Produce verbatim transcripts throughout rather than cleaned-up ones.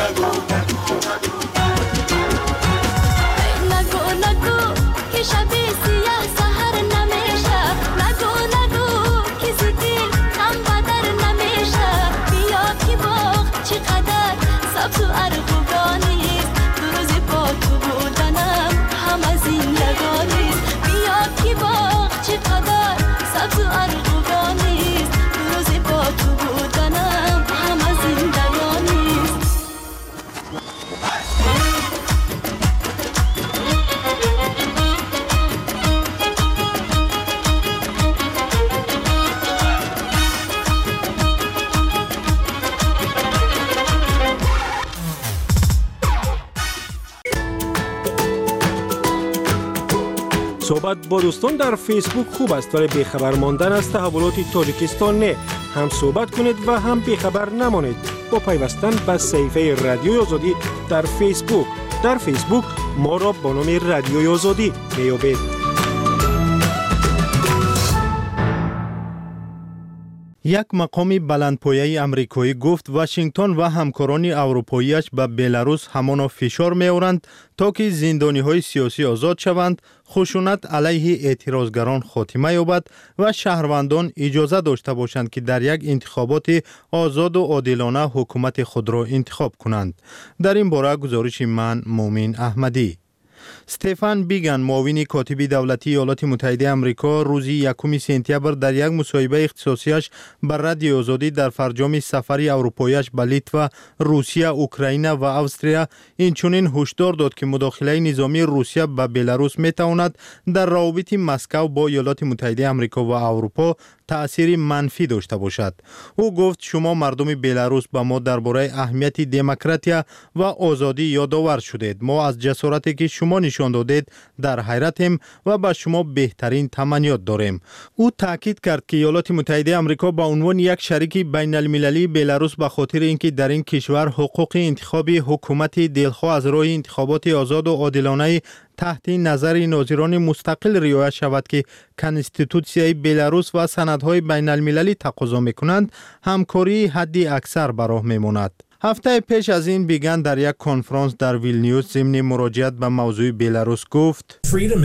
نگو نگو نگو نگو که شب سیاه سحر نمیشه نگو نگو که زیدی هم بدر نمیشه بیا که باغ چقدر سبز و ارغوانیست دو روزی با تو بودنم هم از زندگانیست بیا که باغ چقدر سبز و ارغوانیست دو روزی با تو بودنم هم از زندگانیست صحبت با دوستان در فیسبوک خوب است ولی بیخبر ماندن از تحولات تاجیکستان نه. هم صحبت کنید و هم بیخبر نمانید با پیوستن به صفحه رادیوی آزادی در فیسبوک. در فیسبوک ما را با نام رادیوی آزادی میابید. یک مقام بلندپایه امریکایی گفت واشنگتن و همکاران اروپاییش به بلاروس همان فشار می‌آورند تا که زندانی‌های سیاسی آزاد شوند، خشونت علیه اعتراضگران خاتمه یابد و شهروندان اجازه داشته باشند که در یک انتخابات آزاد و عادلانه حکومت خود را انتخاب کنند. در این باره گزارش من مومن احمدی. استفان بیگن معاون کاتب دولتی ایالات متحده آمریکا روز یکم سپتامبر در یک مصاحبه اختصاصیش بر رادیو آزادی در فرجام سفر اروپاییش به لیتوا، روسیه، اوکراین و استرالیا اینچنین هشدار داد که مداخله نظامی روسیه به بلاروس میتواند در روابط مسکو با ایالات متحده آمریکا و اروپا تأثیر منفی داشته باشد. او گفت شما مردم بلاروس به ما درباره اهمیت دموکراسی و آزادی یادآور شدید. ما از جسارتی که شما نشان دادید در حیرتیم و به شما بهترین تمنیات داریم. او تاکید کرد که ایالات متحده آمریکا به عنوان یک شریک بین المللی بلاروس به خاطر اینکه در این کشور حقوق انتخابی حکومت دلخواه از راه انتخابات آزاد و عادلانه تحت نظر ناظران مستقل رعایت شود که کنستیتوسیای بلاروس و سندهای بین المللی تقاضا میکنند، همکاری حدی اکثر به راه میماند. هفته پیش از این بیگن در یک کنفرانس در ویلنیوس ضمن مراجعت به موضوع بلاروس گفت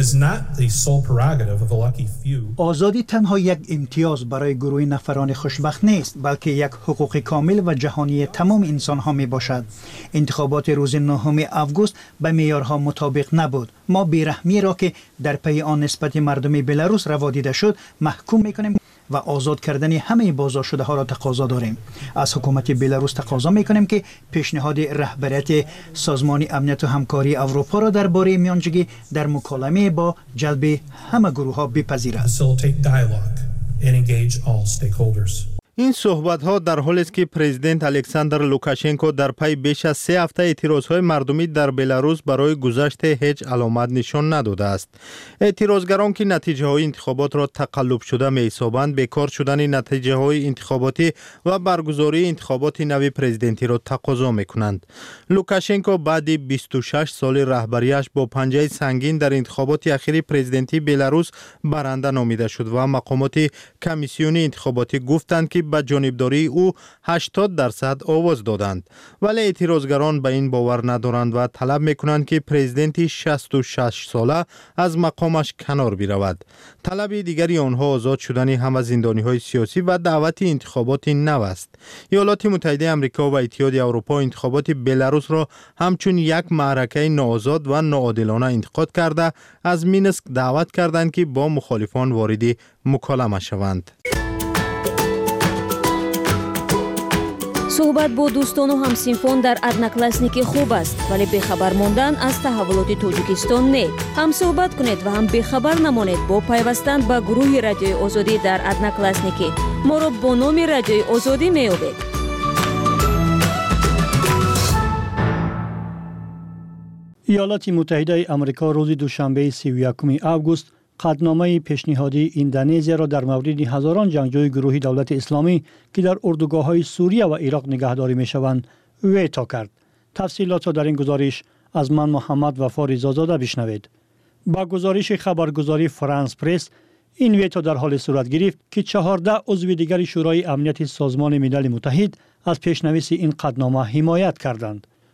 آزادی تنها یک امتیاز برای گروه نفران خوشبخت نیست، بلکه یک حقوق کامل و جهانی تمام انسان ها می باشد. انتخابات روز نهم آگوست به معیارها مطابق نبود. ما بیرحمی را که در پی آن نسبت مردم بلاروس روا دیده شد محکوم می کنیم و آزاد کردن همه بازداشت شده ها را تقاضا داریم. از حکومت بلاروس تقاضا میکنیم که پیشنهاد رهبریت سازمان امنیت و همکاری اروپا را درباره میانجیگی در مکالمه با جلب همه گروه ها بپذیرد. این صحبت ها در حالی است که پرزیدنت الکساندر لوکاشنکو در پی بیش از سه هفته اعتراض های مردمی در بلاروس برای گذشت هیچ علامت نشان نداده است. اعتراضگران که نتیجه های انتخابات را تقلب شده می حسابند بیکار شدن نتیجه های انتخاباتی و برگزاری انتخابات نوی پرزیدنتی را تقاضا می کنند. لوکاشنکو بعد بیست و شش سال رهبریش با پنجه سنگین در انتخابات اخیر پرزیدنتی بلاروس برنده نامیده شد و مقامات کمیسیون انتخاباتی گفتند که به جانبداری او هشتاد درصد آواز دادند، ولی اعتراضگران به این باور ندارند و طلب میکنند که پرزیدنت شصت و شش ساله از مقامش کنار برود. طلب دیگری آنها آزاد شدن همه زندانی‌های سیاسی و دعوت انتخابات نو است. ایالات متحده آمریکا و اتحاد اروپا انتخابات بلاروس را همچون یک معرکه ناآزاد و ناعادلانه انتقاد کرده از مینسک دعوت کردند که با مخالفان وارد مکالمه شوند. صحبت با دوستان و همسنفان در ادناکلاسنیک خوب است، ولی بیخبر ماندن از تحولات تاجیکستان نه. هم صحبت کنید و هم بیخبر نمانید با پیوستن به گروه رادیوی آزادی در ادناکلاسنیک. ما را با نام رادیوی آزادی میابید. ایالات متحده آمریکا روز دوشنبه سی و یکم آگوست قطعنامه پیشنهادی اندونزیا را در مورد هزاران جنگجوی گروه دولت اسلامی که در اردوگاه‌های سوریه و عراق نگهداری می‌شوند ویتو کرد. تفصیلات را در این گزارش از من محمد وفا رضازاده بشنوید. با گزارش خبرگزاری فرانس پرس، این ویتو در حال صورت گرفت که چهارده عضو دیگر شورای امنیت سازمان ملل متحد از پیشنویس این قطعنامه حمایت کردند.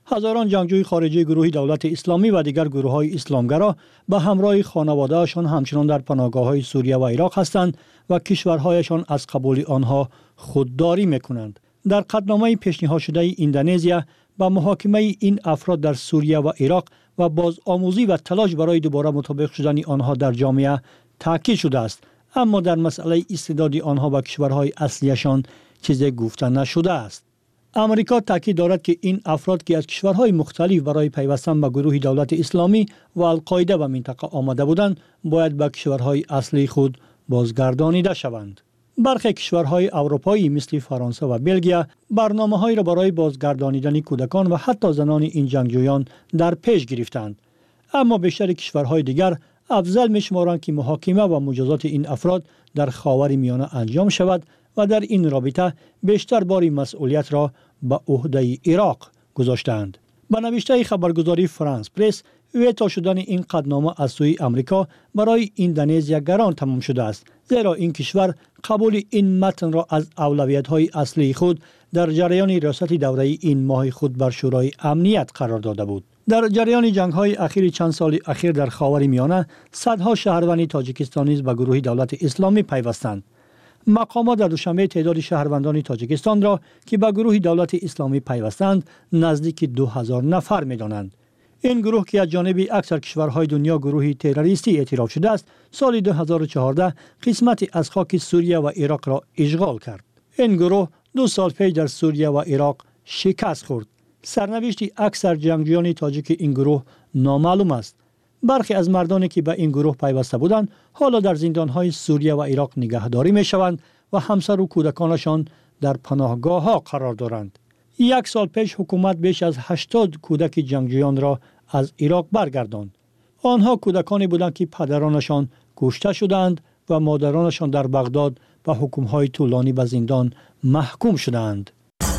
هزاران جنگجوی خارجی گروه دولت اسلامی و دیگر گروه‌های اسلامگرا به همراه خانواده‌هاشان همچنان در پناهگاه‌های سوریه و عراق هستند و کشورهایشان از قبول آنها خودداری می‌کنند. در قطعنامه پیشنهاد شده اندونزیا با محاکمه این افراد در سوریه و عراق و بازآموزی و تلاش برای دوباره مطابق شدن آنها در جامعه تاکید شده است، اما در مسئله استعداد آنها به کشورهای اصلیشان چیزی گفته نشده است. امریکا تاکید دارد که این افراد که از کشورهای مختلف برای پیوستن به گروه دولت اسلامی و القاعده به منطقه آمده بودند باید به کشورهای اصلی خود بازگردانیده شوند. برخی کشورهای اروپایی مثل فرانسه و بلژیم برنامه‌هایی را برای بازگردانیدن کودکان و حتی زنان این جنگجویان در پیش گرفتند، اما بیشتر کشورهای دیگر افضل می‌شمارند که محاکمه و مجازات این افراد در خاورمیانه انجام شود و در این رابطه بیشتر بار مسئولیت را به عهده عراق گذاشتند. به نوشته خبرگزاری فرانس پرس، ویتو شدن این قطعنامه از سوی امریکا برای اندونزیا گران تمام شده است، زیرا این کشور قبول این متن را از اولویت‌های اصلی خود در جریان ریاست دوره این ماه خود بر شورای امنیت قرار داده بود. در جریان جنگ‌های اخیر چند سال اخیر در خاورمیانه صدها شهروند تاجیکستانی نیز به گروه دولت اسلامی پیوستند. مقامات در دوشنبه تعداد شهروندان تاجیکستان را که به گروه دولت اسلامی پیوستند نزدیک دو هزار نفر می‌دانند. این گروه که از جانب اکثر کشورهای دنیا گروهی تروریستی اعتراف شده است، سال دو هزار و چهارده قسمتی از خاک سوریه و عراق را اشغال کرد. این گروه دو سال پیش در سوریه و عراق شکست خورد. سرنوشت اکثر جنگجویان تاجیک این گروه نامعلوم است. برخی از مردانی که به این گروه پیوسته بودند حالا در زندانهای سوریه و عراق نگهداری می‌شوند و همسر و کودکانشان در پناهگاه‌ها قرار دارند. یک سال پیش حکومت بیش از هشتاد کودک جنگجویان را از عراق برگرداند. آنها کودکانی بودند که پدرانشان کشته شدند و مادرانشان در بغداد به حکم‌های طولانی به زندان محکوم شدند.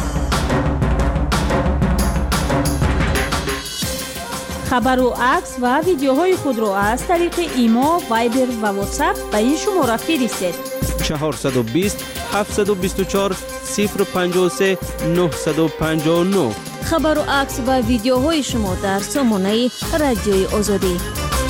خبر و عکس و ویدیوهای خود را از طریق ایما، وایبر و واتساپ به این شماره فرستید: چهارصد و بیست هفتصد و بیست و چهار صفر پنجاه و سه نهصد و پنجاه و نه. خبر و عکس و ویدیوهای شما در سامانه رادیوی آزادی.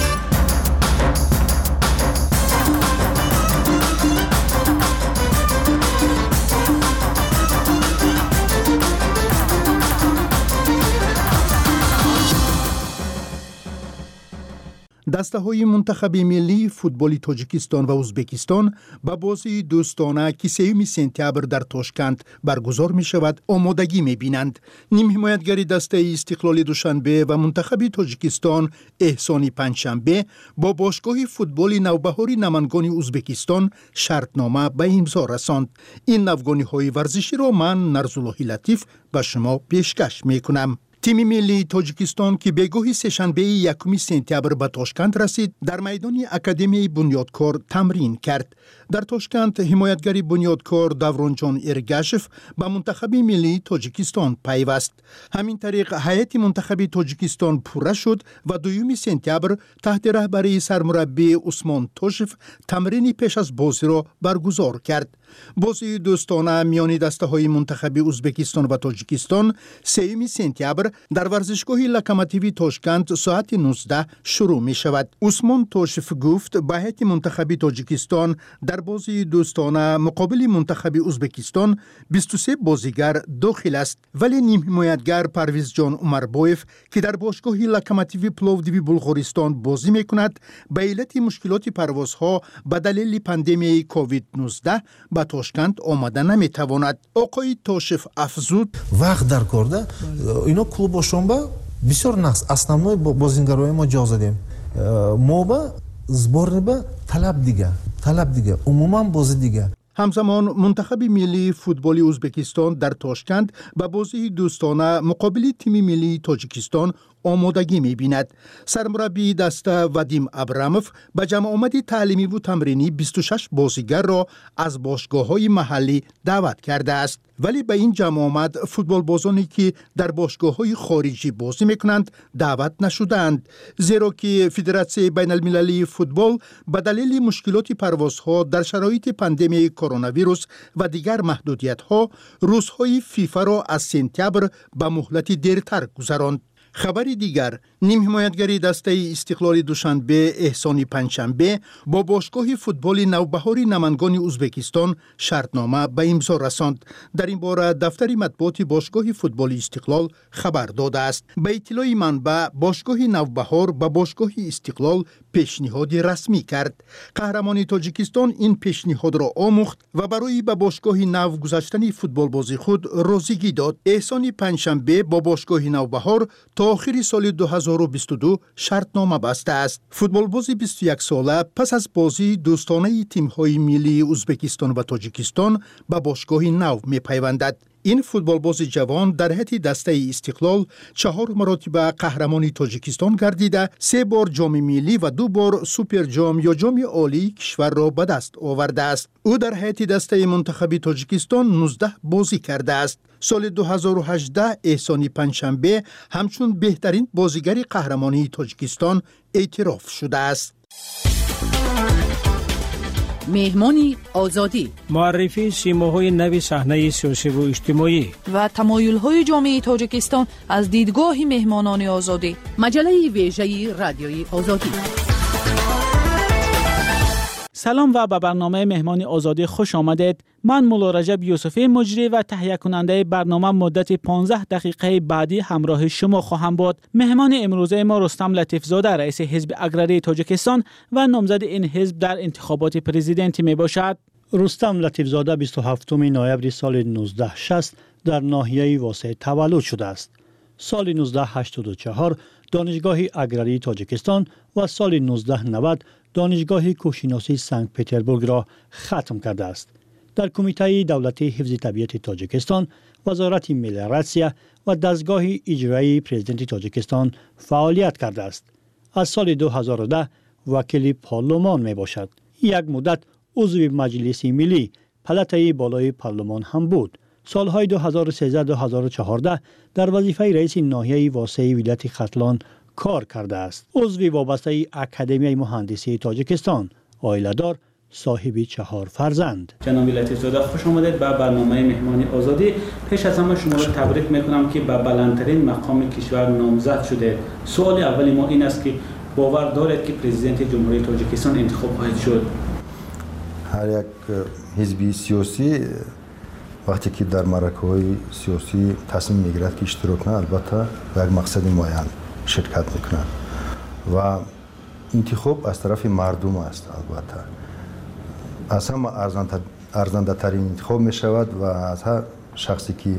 دسته‌های منتخب ملی فوتبال تاجیکستان و ازبکستان با بازی دوستانه که سوم سپتامبر در تاشکند برگزار می شود آمادگی می بینند. نیم حمایتگری دسته استقلال دوشنبه و منتخب تاجیکستان احسانی پنجشنبه با باشگاه فوتبال نوبهاری نمنگان ازبکستان شرطنامه به امضا رساند. این نوگانی‌های ورزشی را من نرزالله لطیف به شما پیشکش می کنم. تیم ملی تاجیکستان که بگاهی سه‌شنبه یکم سپتامبر به تاشکند رسید در میدان اکادمی بنیادکار تمرین کرد. در تاشکند حمایتگر بنیادکار دورانجان ارگاشف به منتخب ملی تاجیکستان پیوست. همین طریق هیئت منتخب تاجیکستان پوره شد و دوم سپتامبر تحت رهبری سرمربی عثمان توشف تمرین پیش از بازی را برگزار کرد. بازی دوستانه میان دسته‌های منتخب ازبکستان و تاجیکستان سوم سپتامبر در ورزشگاه لوکوموتیو تاشکند ساعت نوزده شروع می شود. عثمان توشف گفت به هیئت منتخب تاجیکستان در بازی دوستانه مقابل منتخب ازبکستان بیست و سه بازیگر داخل است، ولی نیم حمایتگر پرویز جان عمربایف که در باشگاه لوکوموتیو پلوودیو بلغارستان بازی می کند به علت مشکلات پروازها به دلیل پاندمی کووید نوزده به تاشکند آمده نمی تواند. آقای توشف افزود وقت در کرده اینا клубошон ба бисёр нақс основной бозингарои мо ҷо задем мо ба сборни ба талаб дига талаб дига умуман бозӣ дига. همزمان منتخب ملی فوتبال ازبکستان در تاشکند به بازی دوستانه مقابل تیم ملی تاجیکستان آمادگی می‌بیند. سرمربی دسته وادیم ابراموف به جمع آمدی تعلیمی و تمرینی بیست و شش بازیگر را از باشگاه‌های محلی دعوت کرده است. ولی به این جمع آمد فوتبال بازانی که در باشگاه‌های خارجی بازی می‌کنند دعوت نشدند، زیرا که فدراسیون بین المللی فوتبال به دلیل مشکلات پروازها در شرایط پاندمی کرونا ویروس و دیگر محدودیت‌ها روزهای فیفا را از سپتامبر به مهلت دیرتر گذراند. خبری دیگر، نیم حمایتگری دسته استقلال دوشنبه احسانی پنجشنبه با باشگاه فوتبال نوبهار نمنگان ازبکستان شرطنامه به امضا رساند. در این باره دفتر مطبوعات باشگاه فوتبال استقلال خبر داده است. به اطلاع منبع، باشگاه نوبهار به باشگاه استقلال پیشنهاد رسمی کرد. قهرمان تاجیکستان این پیشنهاد را آموخت و برای به باشگاه نو گذاشتن فوتبال بازی خود راضیگی داد. احسانی پنجشنبه با باشگاه نوبهار تا آخر سال دو هزار و بیست و دو شرطنامه بسته است. فوتبال بازی بیست و یک ساله پس از بازی دوستانه تیم‌های ملی ازبکستان و تاجیکستان به باشگاه نو می‌پیوندد. این فوتبال باز جوان در حیط دسته استقلال چهار مرتبه قهرمان تاجیکستان گردیده، سه بار جام ملی و دو بار سوپر جام یا جام عالی کشور را به دست آورده است. او در حیط دسته منتخب تاجیکستان نوزده بازی کرده است. سال دو هزار و هجده احسانی پنجشنبه همچون بهترین بازیگر قهرمانی تاجیکستان اعتراف شده است. مهمانی آزادی، معرفی سیماهای نوی صحنه سیاسی و اجتماعی و تمایل‌های جامعه تاجیکستان از دیدگاه مهمانان آزادی. مجله ویژه رادیوی آزادی. سلام و به برنامه مهمان آزادی خوش آمدید. من مولا رجب یوسفی مجری و تهیه کننده برنامه مدت پانزده دقیقه بعدی همراه شما خواهم بود. مهمان امروزه ما رستم لطیفزاده رئیس حزب اگرری تاجیکستان و نامزد این حزب در انتخابات پرزیدنتی می باشد. رستم لطیفزاده بیست و هفتم نوامبر سال نوزده شصت در ناحیه واسه تولد شده است. سال نوزده هشتاد و چهار دانشگاه اگرری تاجیکستان و سال نوزده نود دانشگاه کوهشناسی سنت پترزبورگ را ختم کرده است. در کمیته دولتی حفظ طبیعت تاجیکستان، وزارت ملیراسیا و دستگاه اجرایی پرزیدنت تاجیکستان فعالیت کرده است. از سال دو هزار و ده وکیل پارلمان می باشد. یک مدت عضو مجلس ملی پلته بالای پارلمان هم بود. سالهای دو هزار و سیزده تا دو هزار و چهارده در وظیفه رئیس ناحیه واسع ولایت ختلان کار کرده است. عضو وابسته اکادمی مهندسی تاجیکستان، عائله‌دار، صاحب چهار فرزند. جناب لطیفزاده خوش آمدید به برنامه مهمانی آزادی. پیش از همه شما را تبریک میکنم که به بلندترین مقام کشور نامزد شده. سوال اولی ما این است که باور دارید که پرزیدنت جمهوری تاجیکستان انتخاب خواهد شد؟ هر یک حزبی سیاسی وقتی که در معرکه‌های سیاسی تصمیم میگیرد که اشتراک نه، البته به یک مقصد معین شرکت میکنند و انتخاب از طرف مردم است. البته از همه ارزنده ترین انتخاب می شود و از هر شخصی که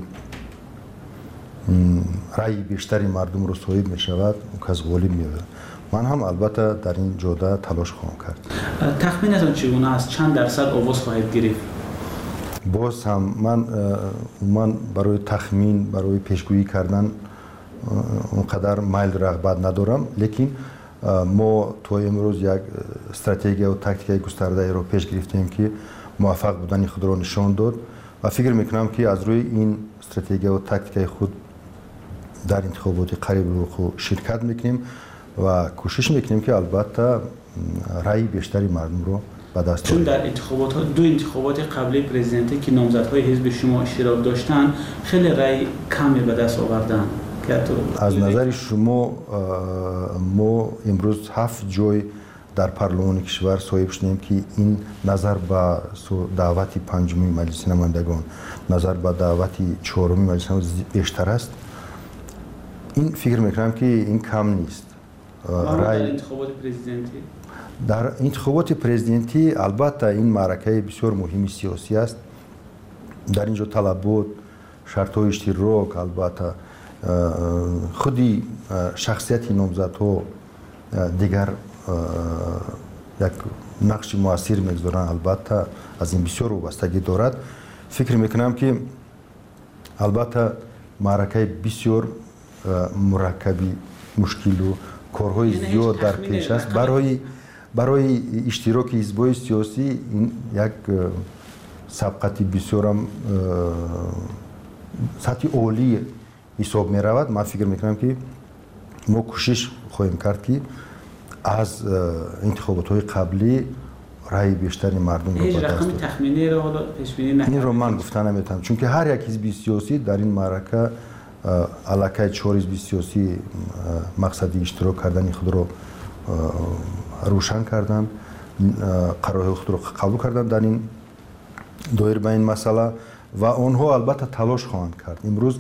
رأی بیشتری مردم رو صاحب می شود اون کس غالب می شود. من هم البته در این جوده تلاش خواهم کرد. تخمینتون چگونه است؟ چند درصد آواز خواهید گرفت؟ باز هم من من برای تخمین، برای پیشگویی کردن اونقدر میل رغبت ندارم، لیکن ما تو امروز یک استراتژی و تاکتیک گسترده رو پیش گرفتیم که موفق بودن خود را نشان داد و فکر میکنم که از روی این استراتژی و تاکتیک خود در انتخابات قریب رو شرکت میکنیم و کوشش میکنیم که البته رأی بیشتری مردم رو به دست چون در انتخابات ها دو انتخابات قبلی پرزیدنتی که نامزدهای حزب شما اشتراک داشتن خیلی رأی کمی به دست آوردن. از نظر شما ما امروز هفت جای در پارلمان کشور صاحب شدیم که این نظر به دعوت پنجمی مجلس نمایندگان، نظر به دعوت چهارمی مجلس نمایندگان بیشتر است. این فکر میکنم که این کم نیست. در انتخابات پرزیدنتی در انتخابات پرزیدنتی البته این معرکه بسیار مهمی سیاسی است. در اینجا طلبات، شرط‌های اشتراک، البته خودی شخصیت نامزدها دیگر یک نقش موثر میگذارند. البته از این بسیار وابستگی دارد. فکر میکنم که البته معرکه بسیار مرکبی مشکل و کارهای زیاد در پیش است. برای برای اشتراک حزب‌های سیاسی این یک سبقتی بسیار هم سطح عالی حساب می رود. من فکر میکنم که ما کوشش خواهیم کرد که از انتخابات های قبلی رای بیشتری مردم رو به دست بیاریم. تخمینی رو حالا پیش بینی نکنید. این رو من گفتن نمیتونم، چون که هر یک حزب سیاسی در این معرکه علاقه چهار حزب سیاسی مقصدی اشتراک کردن خود رو روشن کردن، قرارهای خود رو قبول کردن در این دایر به این مسئله و آنها البته تلاش خواهند کرد. امروز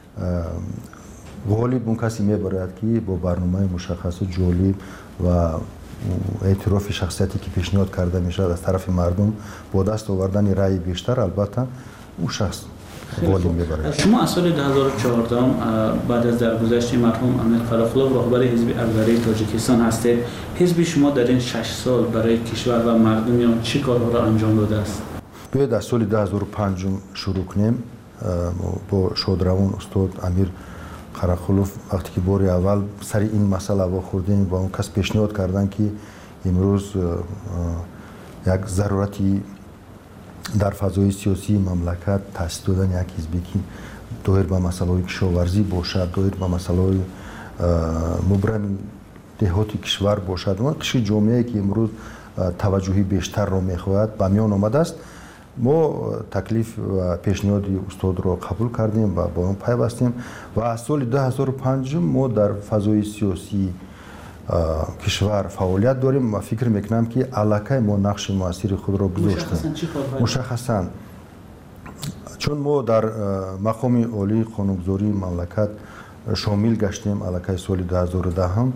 غالب اون کسی میباید که با برنامه مشخص جالب و اعتراف شخصیتی که پیشنهاد کرده میشه از طرف مردم با دست آوردن رأی بیشتر، البته اون شخص غالب میباید. شما از سال دو هزار و چهارده بعد از درگذشت مرحوم امیر قراقلوف رهبر حزب اقداری تاجیکستان هستید. حزب شما در این شش سال برای کشور و مردم چه کارها را انجام داده است؟ باید از سال دو هزار و پنج شروع کنیم. با شادروان استاد امیر قراقلوف وقتی که بار اول سر این مسئله با خوردیم با اون کس پیشنهاد کردن که امروز یک ضرورتی در فضای سیاسی مملکت تأسیس دادن یک حزبی که دایر به مسائل کشاورزی باشد، دایر به مسائل مبرم دهاتی کشور باشد، و کشور جامعه که امروز توجهی بیشتر را میخواهد به میان آمده است. ما تکلیف و پیشنهاد استاد را قبول کردیم و با اون پیوستیم و از سال دو هزار و پنج ما در فضای سیاسی کشور فعالیت داریم و فکر میکنم که علاقه ما نقش موثر خود را گذاشتیم. مشخصاً چون ما در مقام عالی قانونگذاری مملکت شامل گشتیم علاقه سال دو هزار و ده هم،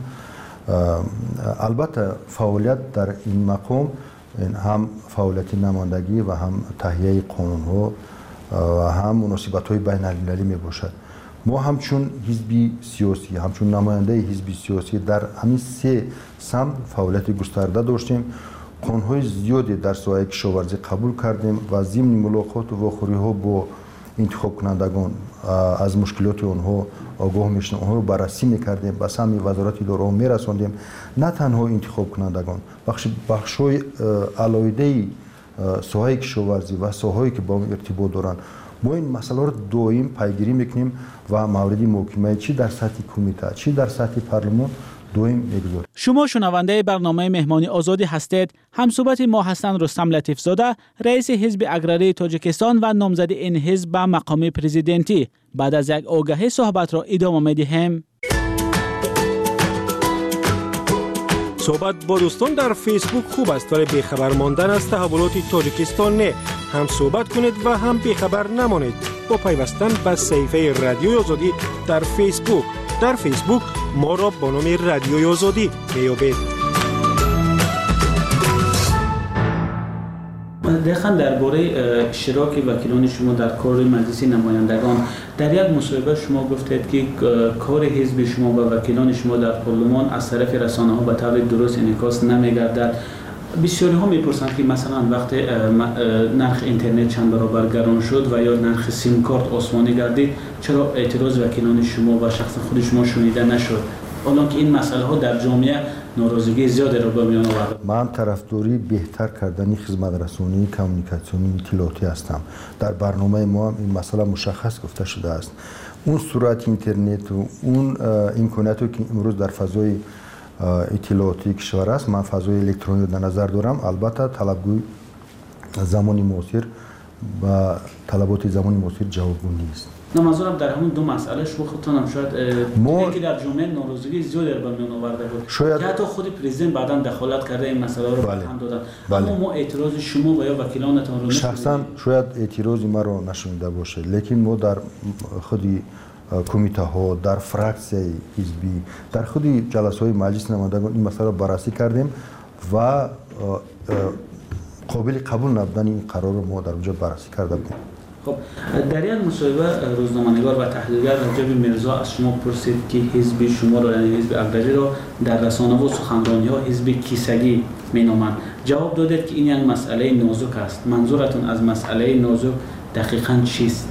البته فعالیت در این مقام هم فعالیت نمایندگی و هم تهیه قانون ها و هم مناسبت های بین المللی می باشد. ما همچون حزبی سیاسی، همچون نماینده حزبی سیاسی در همین سه سمت فعالیت گسترده داشتیم. قانون های زیادی در ساحه کشاورزی قبول کردیم و ضمن ملاقات و واخوری ها با انتخاب کنندگان از مشکلات آنها آگاه میشدیم، آنها رو بررسی میکردیم، به سمت وزارت اداره ها میرساندیم. نه تنها انتخاب کنندگان، بخش بخشای علایده ساحه کشاورزی و ساحه‌ای که با اون ارتباط دارن، ما این مسئله رو دائم پیگیری میکنیم و موردی محکمه چی در سطح کمیته چی در سطح پارلمان دائم میگذاریم. شما شنونده برنامه مهمانی آزادی هستید. همصحبت ما هستند رستم لطیف زاده، رئیس حزب اقراری تاجیکستان و نامزد این حزب به مقام پرزیدنتی. بعد از یک آگهی صحبت را ادامه میدهیم. صحبت با دوستان در فیسبوک خوب است، ولی بیخبر ماندن از تحولات تاجیکستان نه. هم صحبت کنید و هم بیخبر نمانید با پیوستن به صفحه رادیوی آزادی در فیسبوک. در فیسبوک ما را با نام رادیوی آزادی میابید. دقیقاً درباره اشتراک وکیلان شما در کار مجلس نمایندگان در یک مصاحبه شما گفتید که کار حزب شما و وکیلان شما در پارلمان از طرف رسانه‌ها به طور درست انعکاس نمی‌گردد. بسیاری ها میپرسند که مثلا وقتی نرخ اینترنت چند برابر گران شد و یا نرخ سیم کارت آسمانی گردید، چرا اعتراض وکیلان شما و شخص خود شما شنیده نشد؟ حالا که این مسئله ها در جامعه ناراضگی زیادی را به میان آورده. من طرفداری بهتر کردن خدمت رسانی کمیونیکاسیونی اطلاعاتی هستم. در برنامه ما هم این مسئله مشخص گفته شده است. اون سرعت اینترنت و اون امکاناتی که امروز در فضای اطلاعاتی کشور است، من فضای الکترونیک در نظر دارم. البته طلبگوی زمانی معاصر و طلبات زمانی معاصر جوابگو نیست. نه، منظورم در همون دو مسئله شما خودتان هم شاید ما که در جامعه ناراضگی زیادی به میان آورده بود. شاید حتی خود پرزیدنت بعداً دخالت کرده این مسئله رو بله. هم دادن. بله. اما ما اعتراض شما و یا وکیلانتان رو شخصا شاید اعتراض ما رو نشنیده باشه، لیکن ما در خودی کمیته ها، در فرکسیه حزبی، در خودی جلسه های مجلس نمایندگان این مسئله رو بررسی کردیم و قابل قبول نبودن این قرار رو ما در اونجا بررسی کرده بودیم. خب در یک مصاحبه روزنامه‌نگار و تحلیلگر رجب میرزا از شما پرسید که حزب شما را، یعنی حزب اقداری را در رسانه و سخنرانی ها حزب کیسگی مینامند. جواب دادید که این یک مسئله نازک است. منظورتون از مسئله نازک دقیقاً چیست؟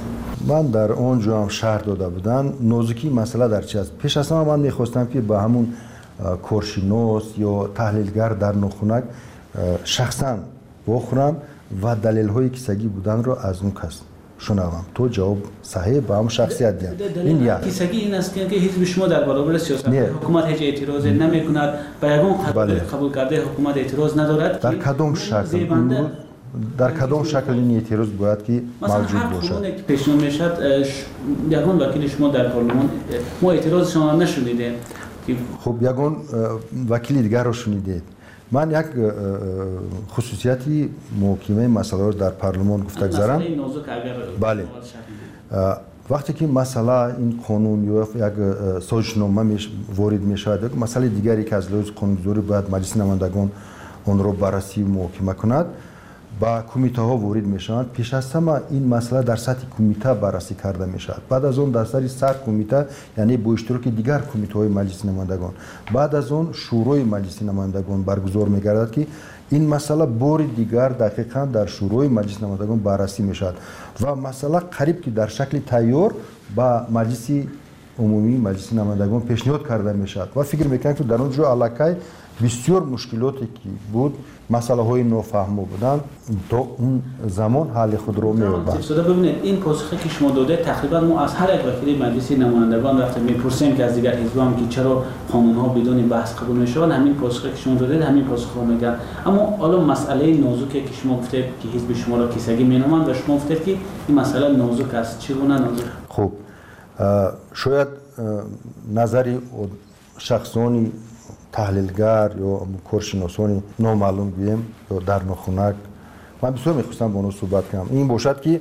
من در اونجا هم شهر داده بودن نازکی مسئله در چی است. پیش از همه من میخواستم که با همون کورشینوس یا تحلیلگر در نخونک شخصا بخورم و دلیل های کیسگی بودن رو از اون کس شنوم. تو جواب صحیح با هم شخصیت دیم. این یک کیسگی این است که حزب شما در برابر سیاست حکومت هیچ اعتراض نمی کند، به یگان قبول کرده حکومت اعتراض ندارد. در کدام شکل در کدام شکل این اعتراض باید که موجود باشد؟ مثلا هر که پیشنهاد میشد یگان وکیل شما در پارلمان ما اعتراض شما نشنیدیم. خب یگان وکیل دیگر رو شنیدید. من یک خصوصیتی محکمه مسئله رو در پارلمان گفته گذارم. بله. وقتی که مسئله این قانون یا یک سازشنامه وارد می شود، یک مسئله دیگری که از لحاظ قانونگذاری باید مجلس نمایندگان اون رو بررسی و محاکمه کند، با کمیته ها وارد می شوند. پیش از همه این مسئله در سطح کمیته بررسی کرده می شود. بعد از اون در سطح سر کمیته، یعنی با اشتراک دیگر کمیته های مجلس نمایندگان، بعد از اون شورای مجلس نمایندگان برگزار می گردد که این مسئله بار دیگر دقیقاً در شورای مجلس نمایندگان بررسی می شود و مسئله قریب که در شکل تیار با مجلس عمومی مجلس نمایندگان پیشنهاد کرده می شود و فکر می کنم که در اونجا علاقه بسیار مشکلاتی که بود، مسئله های نافهمه بودن، تا اون زمان حل خود رو می‌یابد. ببینید این پاسخی که شما داده تقریبا ما از هر یک وکیل مجلس نمایندگان وقتی میپرسیم که از دیگر حزب‌ها که چرا قانون‌ها بدون بحث قبول میشوند، همین پاسخی که شما داده همین پاسخ رو میگن. اما حالا مسئله نازکی که شما گفتید که حزب شما را کیسگی مینامند و شما گفتید که این مسئله نازک است، چگونه نازک؟ خب شاید نظری شخصانی تحلیلگر یا کورشناسانی نامعلوم گویم یا در نخونک، من بسیار میخواستم با اونها صحبت کنم. این باشد که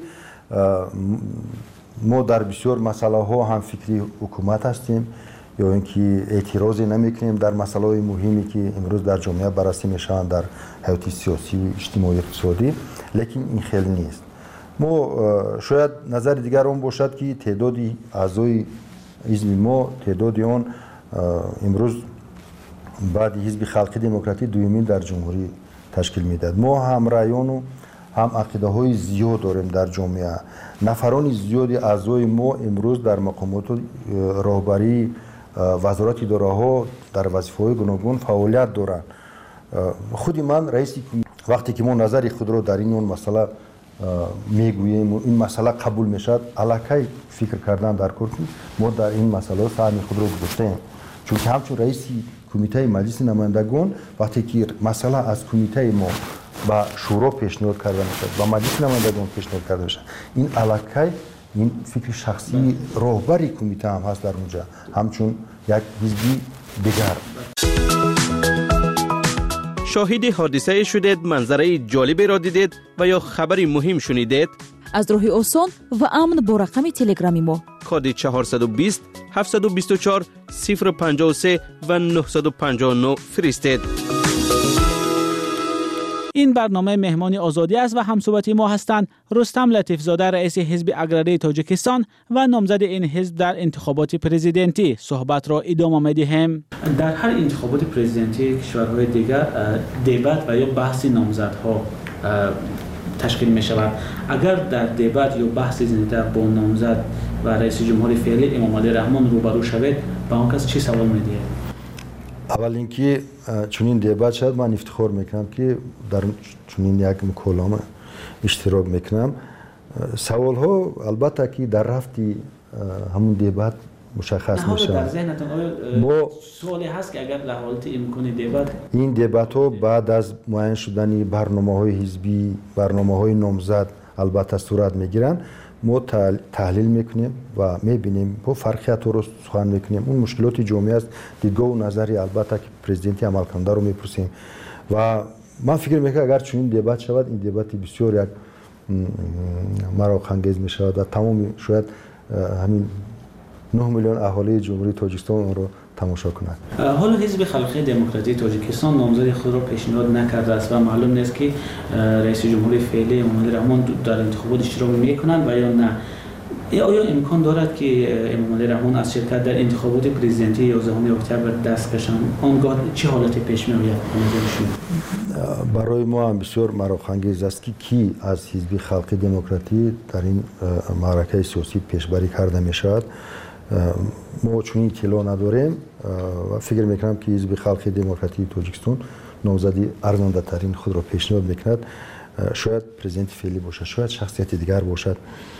ما در بسیار مسئله ها هم فکری حکومت هستیم یا اینکه اعتراضی نمیکنیم در مسئله های مهمی که امروز در جامعه بررسی میشن در حیات سیاسی و اجتماعی اقتصادی، لیکن این خیلی نیست. ما شاید نظر دیگر اون باشد که تعدادی اعضای حزب ما تعدادی اون امروز بعد حزب خلقی دموکراتی دومین در جمهوری تشکیل میداد. ما هم رایان و هم عقیده های زیاد داریم در جامعه. نفران زیادی اعضای ما امروز در مقامات راهبری وزارت اداره ها در وظیفه های گوناگون فعالیت دارند. خودی من رئیس وقتی که ما نظر خود را در این اون مسئله میگوییم و این مسئله قبول میشد، علاقه فکر کردن در کردیم ما در این مسئله سهم خود را گذاشتیم. چون که همچون رئیس کمیته مجلس نمایندگان وقتی که مسئله از کمیته ما با شورا پیشنهاد کرده میشد، با مجلس نمایندگان پیشنهاد کرده میشد، این علاقه این فکر شخصی راهبری کمیته هم هست در اونجا، همچون یک حزبی دیگر. شاهد حادثه شدید، منظره جالبی را دیدید و یا خبری مهم شنیدید؟ از راه آسان و امن با رقم تلگرامی ما کد چهارصد و بیست هفتصد و بیست و چهار صفر پنجاه و سه و نهصد و پنجاه و نه فرستید. این برنامه مهمان آزادی است و همصحبت ما هستند رستم لطیفزاده رئیس حزب اگراری تاجیکستان و نامزد این حزب در انتخابات پرزیدنتی. صحبت را ادامه می‌دهیم. در هر انتخابات پرزیدنتی کشورهای دیگر دیبات و یا بحث نامزدها تشکیل می شود. اگر در دیبات یا بحث زنده با نامزد و رئیس جمهور فعلی امام علی رحمان روبرو شوید، با اون کس چی سوال می‌دهید؟ اول اینکه چنین دیبات شد، من افتخار میکنم که در چنین یک مکالمه اشتراک میکنم. سوال ها البته که در رفتی همون دیبات مشخص میشه. در ذهنتون آیا سوالی هست که اگر لحالت امکان دیبات این دیبات ها بعد از معین شدن برنامه های حزبی، برنامه های نامزد البته صورت میگیرن، ما تحلیل میکنیم و میبینیم با فرقیت رو سخن میکنیم. اون مشکلات جامعه است، دیدگاه و نظری البته که پرزیدنتی عمل کننده رو میپرسیم و من فکر میکنم اگر چنین دیبات شود، این دیبات بسیار یک مراق انگیز میشود و تمام شاید همین نه میلیون اهالی جمهوری تاجیکستان اون رو تماشا کنند. حالا حزب خلقی دموکراتی تاجیکستان نامزد خود را پیشنهاد نکرده است و معلوم نیست که رئیس جمهور فعلی امام علی رحمان در انتخابات اشتراک میکنند و یا نه. آیا امکان دارد که امام علی رحمان از شرکت در انتخابات پرزیدنتی یازدهم اکتبر دست کشند؟ آنگاه چه حالتی پیش می آید؟ برای ما هم بسیار مراخانگیز است که کی از حزب خلق دموکراتی در این معرکه سیاسی پیشبری کرده می شود. ما چون اطلاع نداریم و فکر میکنم که حزب خلق دموکراتی تاجیکستان نامزدی ارزنده ترین خود را پیشنهاد میکند. شاید پرزیدنت فعلی باشد، شاید شخصیت دیگر باشد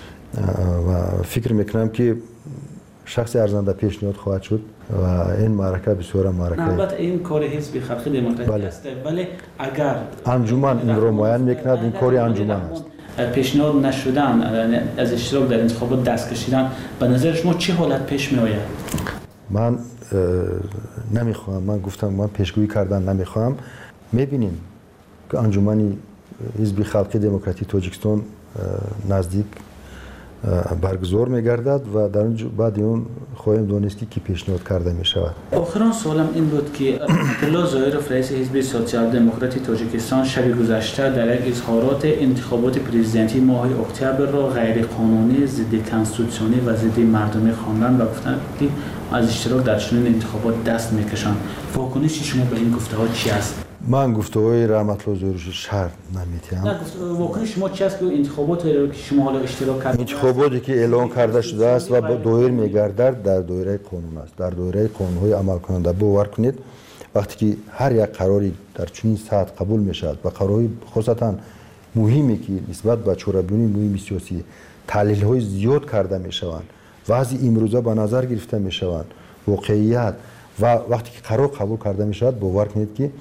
و فکر میکنم که شخص ارزنده پیشنهاد خواهد شد و این معرکه بسیار معرکه. البته این کار حزب خلق دموکراتی بله. است، ولی اگر انجمن این را معین میکند، این کاری انجمن است. پیشنهاد نشدن از اشتراک در انتخابات دست کشیدن، به نظر شما چه حالت پیش می آید؟ من نمیخوام، من گفتم من پیشگویی کردن نمیخوام. میبینیم که انجمن حزب خلق دموکراتی تاجیکستان نزدیک برگزار میگردد و در اون بعد اون خواهیم دانست که پیشنهاد کرده می شود. آخران سوالم این بود که عبدالله ظاهرов رئیس حزب سوسیال دموکراتی تاجیکستان شب گذشته در یک اظهارات انتخابات پرزیدنتی ماه اکتبر را غیر قانونی، ضد کنستیتوسیونی و ضد مردمی خواندند و گفتند که از اشتراک در چنین انتخابات دست میکشند. واکنش شما به این گفته ها چی است؟ من گفته های رحمت الله ظاهری شرط نمیتیم. نه گفته واکنش شما چی است که انتخابات که شما حالا اشتراک کردید؟ انتخاباتی که اعلان کرده شده است و دایر میگردد در دایره قانون است، در دایره قانون‌های عمل کننده. باور کنید وقتی که هر یک قراری در چنین سطح قبول میشود و قرارهای خاصتا مهمی که نسبت به چاره‌بینی مهم سیاسی تحلیل‌های زیاد کرده میشوند، وضع امروزه به نظر گرفته میشوند، واقعیت و وقتی که قرار قبول کرده میشود، باور کنید که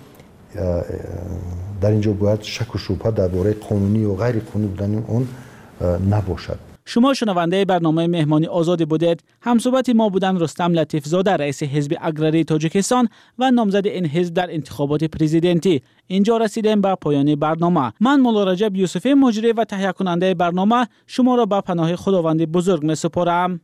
در اینجا باید شک و شبهه درباره قانونی و غیر قانونی بودن اون نباشد. شما شنونده برنامه مهمانی آزاد بودید. همصحبت ما بودن رستم لطیف زاده، رئیس حزب اگراری تاجیکستان و نامزد این حزب در انتخابات پرزیدنتی. اینجا رسیدیم به پایان برنامه. من مولا رجب یوسفی مجری و تهیه کننده برنامه شما را به پناه خداوند بزرگ می سپارم.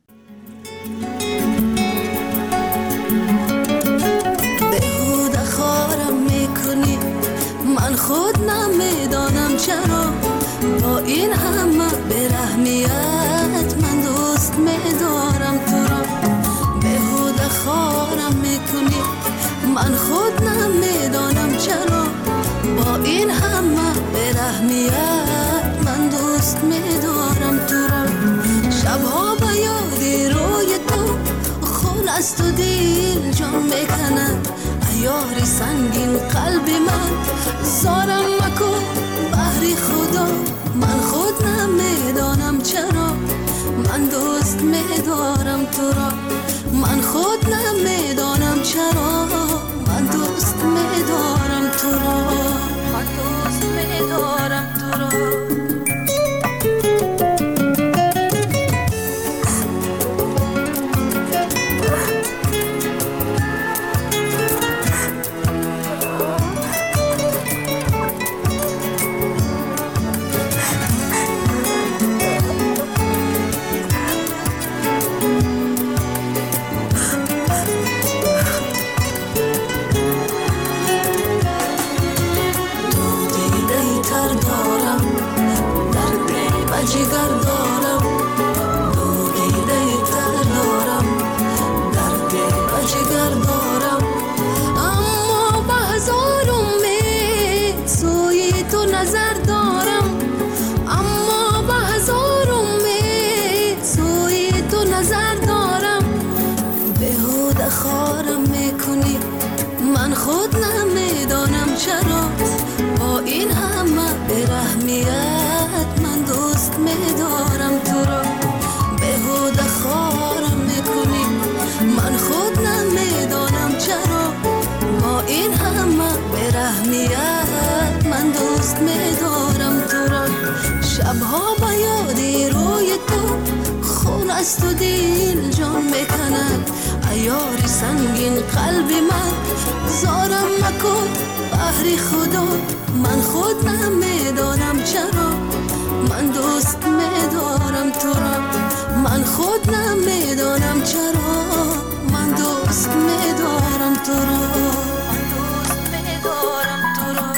من خود نمیدانم چرا با این همه برحمیت من دوست میدارم تو را. بهوده خارم میکنی، من خود نمیدانم چرا با این همه برحمیت من دوست میدارم تو را. شبها با یادی روی تو خون است و دل جان میکند، یاری سنگین قلبی من زارم مکن بحری خدا. من خود نمیدانم چرا من دوست میدارم تو را. من خود نمیدانم چرا من دوست میدارم تو را. من دوست میدارم تو را. شبها با یادی روی تو خون است و دل جان میکند، عیاری سنگین قلبی من زارم مکن بحری خدا. من خود نمیدانم چرا من دوست میدارم تو را. من خود نمیدانم چرا من دوست میدارم تو را. من دوست میدارم تو را.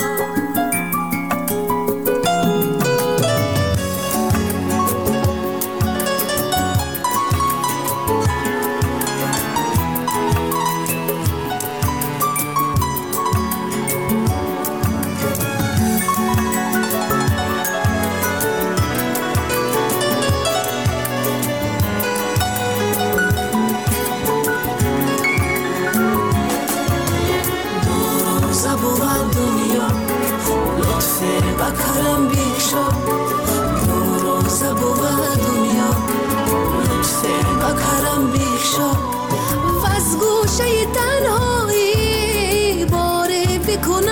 شو نور زبو و دنیا سرنا کرم بیخ شو و از گوشه تنهایی باره بکنم